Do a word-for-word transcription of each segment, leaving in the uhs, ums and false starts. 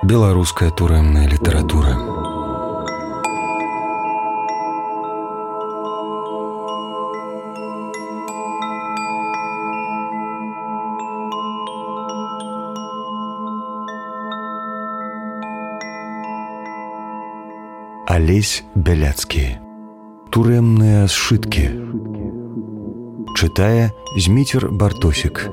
Беларуская турэмная літаратура. Алесь Бяляцкі. Турэмныя сшыткі. Чытае Зміцер Бартосік.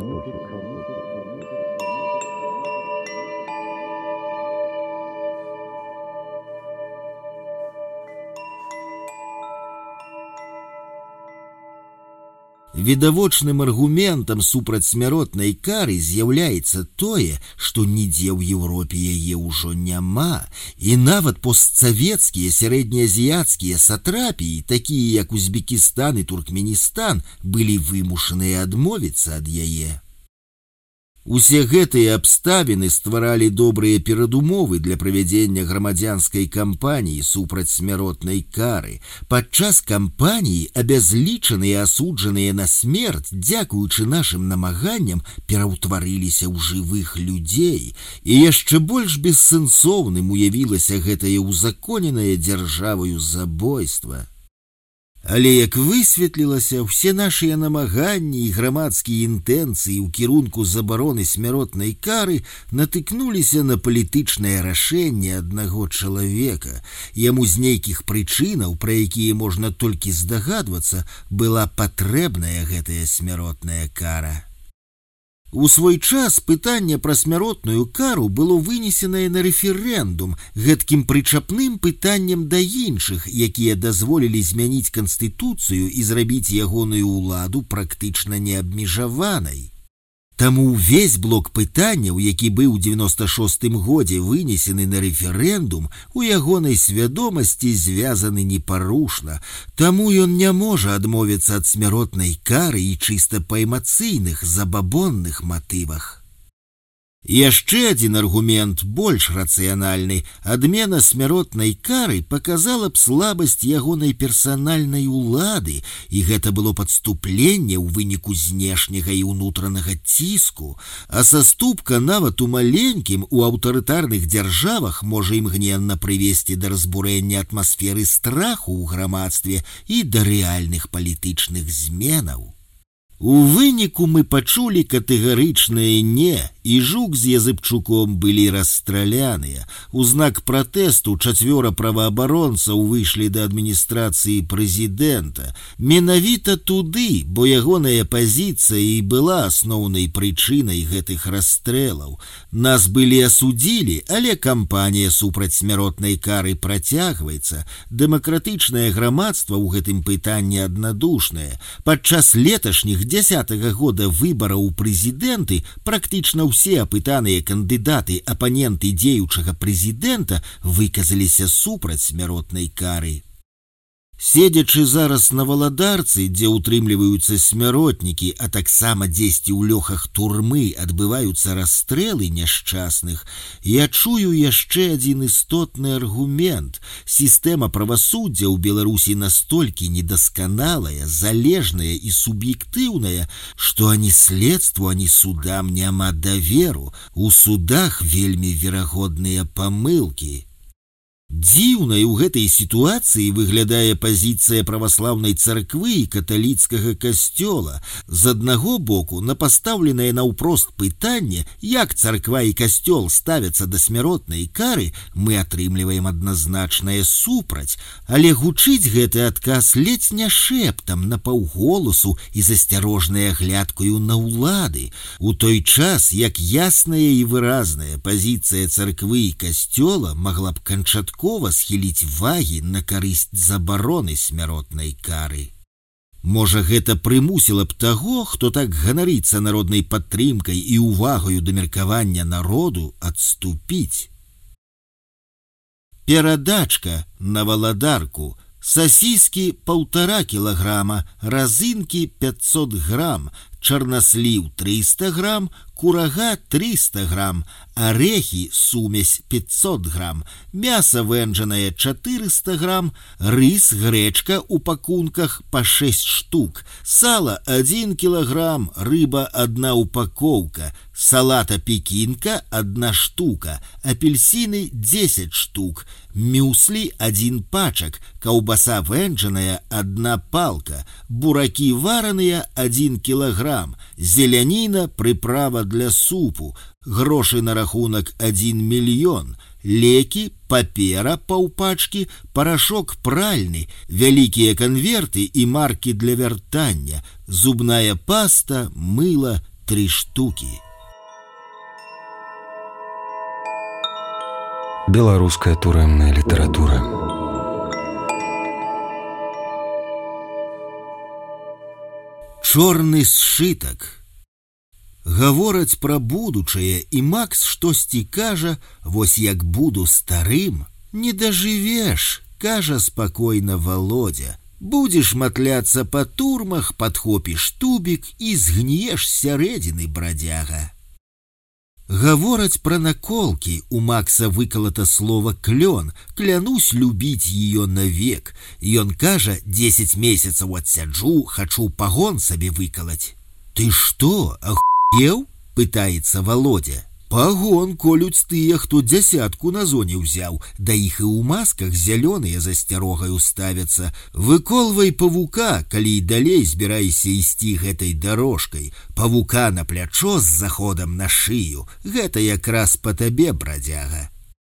Відавочным аргументам супраць смяротнай кары з'яўляецца тое, што нідзе ў Еўропе яе ўжо няма, і нават постсавецкія сярэднеазіяцкія сатрапіі, такія як Узбекістан і Туркменістан, былі вымушаныя адмовіцца ад яе. Усе гэтыя абставіны стваралі добрыя перадумовы для правядзення грамадзянскай кампаніі супраць смяротнай кары. Падчас кампаніі абязлічаныя асуджаныя на смерць, дзякуючы нашым намаганням, пераўтварыліся ў жывых людзей, і яшчэ больш бессэнсоўным уявілася гэтае ўзаконенае дзяржаваю забойства. Але, як высветлілася, усе нашыя намаганні і грамадскія інтэнцыі ў кірунку забароны смяротнай кары натыкнуліся на палітычнае рашэнне аднаго чалавека. Яму з нейкіх прычынаў, пра якія можна толькі здагадвацца, была патрэбная гэтая смяротная кара. У свой час пытанне пра смяротную кару было вынесенае на рэферэндум, гэткім прычапным пытаннем да іншых, якія дазволілі змяніць канстытуцыю і зрабіць ягоную ўладу практычна неабмежаванай. Таму ўвесь блок пытанняў, які быў у дзевяноста шостым годзе вынесены на рэферэндум, у ягонай свядомасці звязаны непарушна, таму ён не можа адмовіцца ад смяротнай кары і чыста па эмацыйных, забабонных матывах. Яшчэ адзін аргумент, больш рацыянальны, адмена смяротнай кары паказала б слабасць ягонай персанальнай улады, і гэта было падступленне ў выніку знешняга і ўнутранага ціску, а саступка нават у маленькім, у аўтарытарных дзяржавах можа імгненна прывесці да разбурэння атмасферы страху ў грамадстве і да рэальных палітычных зменаў. У выніку мы пачулі катэгарычнае «не», і Жук з Языбчуком былі расстраляныя. У знак пратэсту чацвёра праваабаронцаў выйшлі да адміністрацыі прэзідэнта. Менавіта туды, бо ягоная пазіцыя і была асноўнай прычынай гэтых расстрэлаў. Нас былі асудзілі, але кампанія супраць смяротнай кары працягваецца. Дэмакратычнае грамадства ў гэтым пытанні аднадушнае. Падчас леташніх дзясятага года выбараў у прэзідэнты практычна ўсе апытаныя кандыдаты, апаненты дзеючага прэзідэнта выказаліся супраць смяротнай кары. Седзячы зараз на Валадарцы, дзе ўтрымліваюцца смяротнікі, а таксама дзесьці ў лёхах турмы адбываюцца расстрэлы няшчасных, я чую яшчэ адзін істотны аргумент. Сістэма правасуддзя ў Беларусі настолькі недасканалая, залежная і суб'ектыўная, што ані следству, ані судам няма даверу. У судах вельмі верагодныя памылкі. Дзіўнай у гэтай сітуацыі выглядае пазіцыя праваслаўнай царквы і каталіцкага касцёла. З аднаго боку, на пастаўленае наўпрост пытанне, як царква і касцёл ставяцца да смяротнай кары, мы атрымліваем адназначнае супраць, але гучыць гэты адказ ледзь не шэптам, напаўголасу і засцярожнай аглядкаю на ўлады. У той час, як ясная і выразная пазіцыя царквы і касцёла магла б канчаткова схіліць вагі на карысць забароны смяротнай кары. Можа, гэта прымусіла б таго, хто так ганарыцца народнай падтрымкай і увагаю да меркавання народу, адступіць. Перадачка на Валадарку. Сосиски полтора килограмма, разынки пятьсот грамм, чарнасліў триста грамм, курага триста грамм, орехи сумесь пятьсот грамм, мясо вэнджанае четыреста грамм, рис, гречка у пакунках по шесть штук, сало один килограмм, рыба одна упаковка, салата пекинка одна штука, апельсины десять штук, мюсли один пачак, каўбаса вэнджаная одна палка, бураки вараныя один килограмм, зеляніна, приправа для супу, грошы на рахунак один мільён, лекі, папера паўпачкі, парашок пральны, вялікія канверты і маркі для вяртання, зубная паста, мыло три штуки. Беларуская турэмная літаратура. Чорны сшытак. Гавораць пра будучае, і Макс штосьці кажа, вось як буду старым, не дажывеш, кажа спакойна Володя. Будзеш матляцца па турмах, падхопіш тубік і згніеш сярэдзіны, брадзяга. Гавораць пра наколкі, у Макса выкалата слова «клён», клянусь любіць ее навек. Ён кажа, десять месяцаў адсяджу, хачу пагон сабе выкалаць. Ты што, ахуеў? Пытаецца Володя. Пагон колюць тыя, хто дзясятку на зоне ўзяў, да іх і ў масках зялёныя за сцярогаю ставяцца. Выколвай павука, калі і далей збірайся ісці гэтай дарожкай. Павука на плячо з заходам на шыю. Гэта якраз па табе, брадзяга.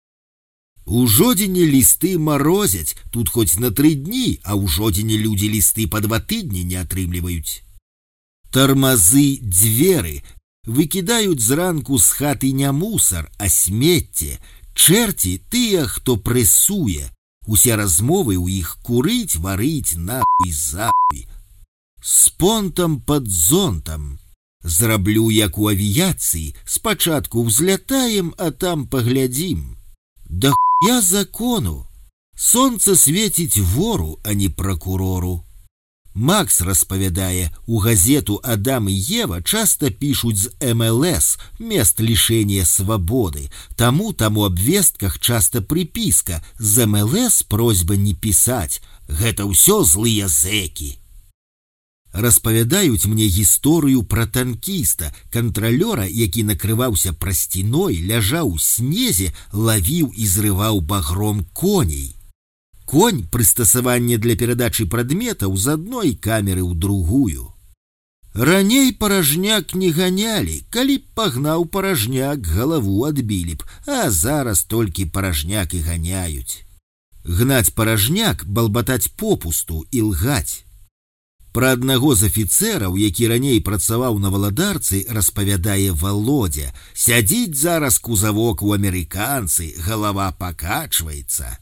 У жодзіне лісты марозяць, тут хоць на тры дні, а ў жодзіне людзі лісты па два тыдні не атрымліваюць. Тармазы дзверы. Выкідаюць зранку з хаты не мусар, а смецце. Чэрці тыя, хто прэсуе. Усе размовы ў іх курыць, варыць, нахуй, захуй. З понтам пад зонтам. Зраблю, як у авіяцыі. Спачатку взлятаем, а там паглядзім. Да хуя закону. Сонца свеціць вору, а не прокурору. Макс распавядае, у газету «Адам и Ева» часто пишут з эм эл эс, мест лишения свободы. Тому там у обвестках часто приписка «З эм эл эс просьба не писать». Гэта ўсё злыя зэкі. Распавядаюць мне гісторыю пра танкіста, кантралёра, які накрываўся прасціной, ляжаў у снезе, лавіў і зрываў багром коней. Конь – прыстасаванне для перадачы прадметаў з адной камеры ў другую. Раней паражняк не ганялі, калі б пагнаў паражняк, галаву адбілі б, а зараз толькі паражняк і ганяюць. Гнаць паражняк, балбатаць попусту і лгаць. Пра аднаго з афіцэраў, які раней працаваў на валадарцы, распавядае Володя. Сядзіць зараз кузавок у амерыканцы, галава пакачваецца.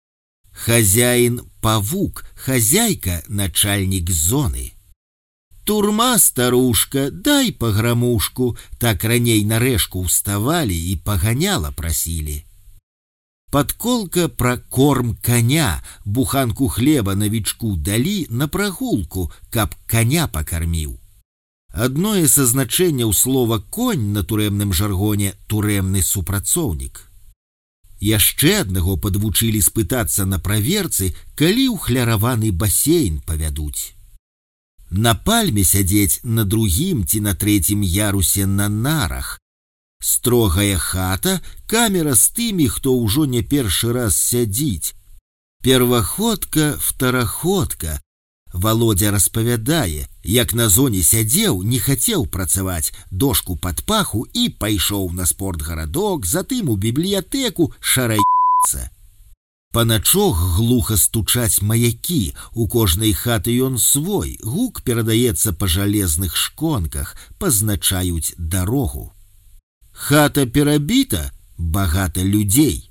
Хозяин павук, хозяйка начальник зоны. Турма, старушка, дай паграмушку, так раней на рэшку ўставалі і паганяла прасілі. Подколка пра корм коня, буханку хлеба новичку далі на прагулку, каб коня пакарміў. Адное са значэнняў слова конь на турэмным жаргоне турэмны супрацоўнік. Яшчэ аднаго падвучылі спытацца на праверцы, калі ўхляраваны басейн павядуць. На пальме сядзець на другім ці на трэцім ярусе на нарах. Строгая хата, камера з тымі, хто ўжо не першы раз сядзіць. Перваходка, втораходка. Володя распавядае, як на зоне сядзеў, не хацеў працаваць, дошку пад паху і пайшоў на спортгарадок, затым у бібліятэку шараецца. Паначох глуха стучаць маякі, у кожнай хаты ён свой, гук перадаецца па жалезных шконках, пазначаюць дарогу. Хата перабіта, багата людзей.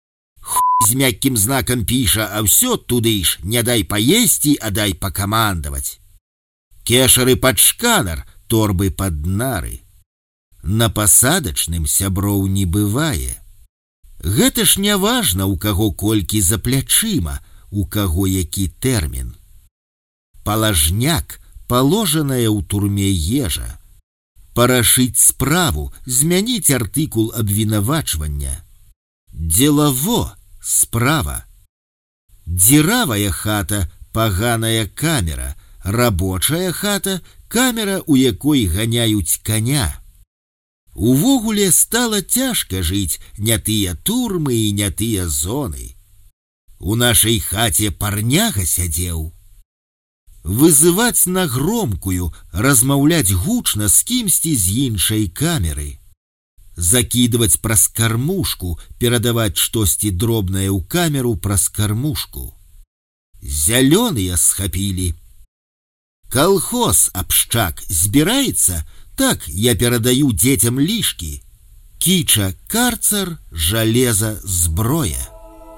З мяккім знакам піша, а ўсё туды ж, не дай паесці, а дай пакамандаваць. Кешары пад шканар, торбы пад нары. На пасадачным сяброў не бывае. Гэта ж не важна, у каго колькі за плячыма, у каго які тэрмін. Палажняк, положаная ў турме ежа. Парашыць справу, змяніць артыкул абвінавачвання. Делаво – справа. Дзіравая хата – паганая камера, рабочая хата – камера, у якой ганяюць коня. Увогуле стала цяжка жыць, не тыя турмы і не тыя зоны. У нашай хаце парняга сядзеў. Вызываць на громкую, размаўляць гучна з кімсьці з іншай камеры. Закідваць праз кармушку, перадаваць штосьці дробнае ў камеру праз кармушку. Зялёныя схапілі. Калхоз, абшчак, збіраецца? Так, я перадаю дзецям лішкі. Кіча, карцар, жалеза, зброя.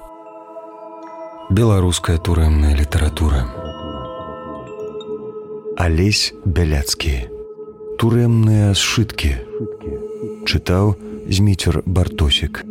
Беларуская турэмная літаратура. Алесь Бяляцкі. Турэмныя сшыткі. Чытаў Зміцер Бартосік.